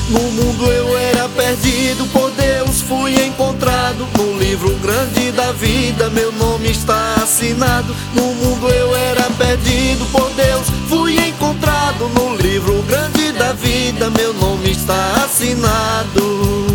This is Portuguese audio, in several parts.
No mundo eu era perdido, por Deus fui encontrado. No livro grande da vida meu nome está assinado. No mundo eu era perdido, por Deus fui encontrado. No livro grande da vida meu nome está assinado.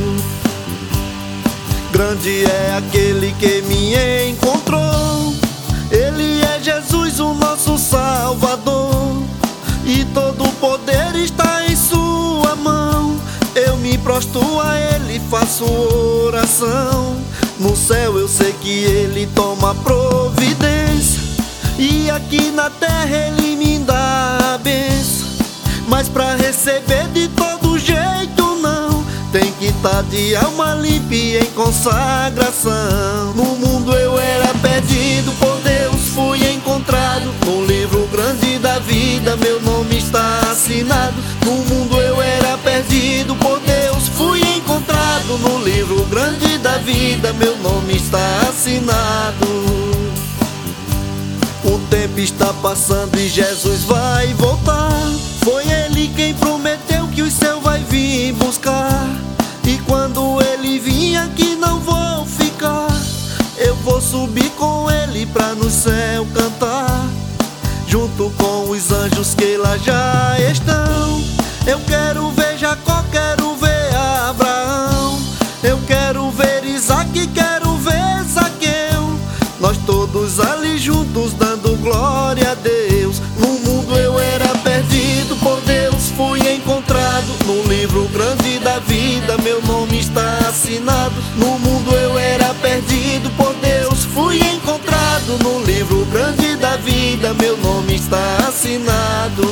Grande é aquele que me encontrou, Ele é Jesus, o nosso Salvador, e todo o poder está em sua mão. Eu me prostro a Ele, faço oração. No céu eu sei que Ele toma providência, e aqui na terra Ele me dá a bênção. Mas pra receber de todo jeito não, tem que estar de alma limpa e em consagração. No mundo eu era perdido, por Deus fui encontrado. No livro grande da vida meu nome está assinado. No mundo eu era perdido, por Deus fui encontrado. No livro grande da vida meu nome está assinado. O tempo está passando e Jesus vai voltar. Foi Ele quem prometeu que o céu vai vir buscar. E quando Ele vir aqui não vou ficar. Eu vou subir com Ele pra no céu cantar, junto com os anjos que lá já estão. Eu quero ver Jacó, quero ver Abraão, eu quero ver Isaac, quero ver Zaqueu. Nós todos ali juntos dando glória a Deus. No mundo eu era perdido, por Deus fui encontrado. No livro grande da vida meu nome está assinado. No mundo eu era perdido, por Deus fui encontrado. No livro grande da vida meu nome está assinado.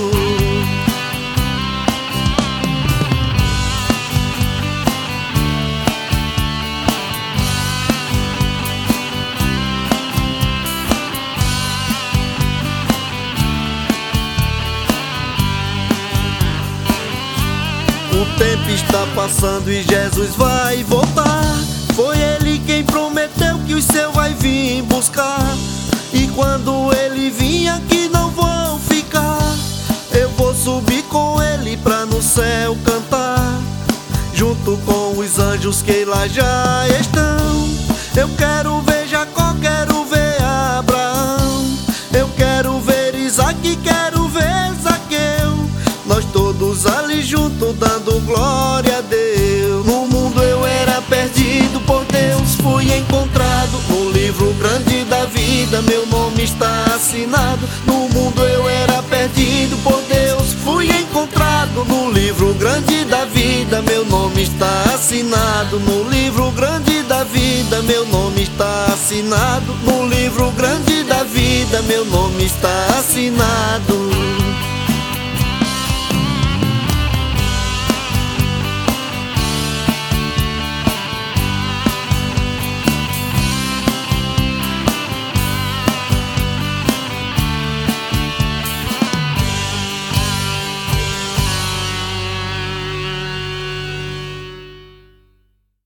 O tempo está passando e Jesus vai voltar. Foi Ele quem prometeu que o céu vai vir buscar. E quando Ele vir aqui não vou ficar. Eu vou subir com Ele pra no céu cantar, junto com os anjos que lá já estão. Eu quero ver Jacó, quero ver Abraão, eu quero ver Isaac, quero ver Zaqueu. Nós todos ali juntos dando glória a Deus. No mundo eu era perdido, por Deus fui encontrado. No livro grande da vida meu nome está assinado. No mundo eu era perdido, por Deus fui encontrado. No livro grande da vida meu nome está assinado. No livro grande da vida meu nome está assinado. No livro grande da vida meu nome está assinado.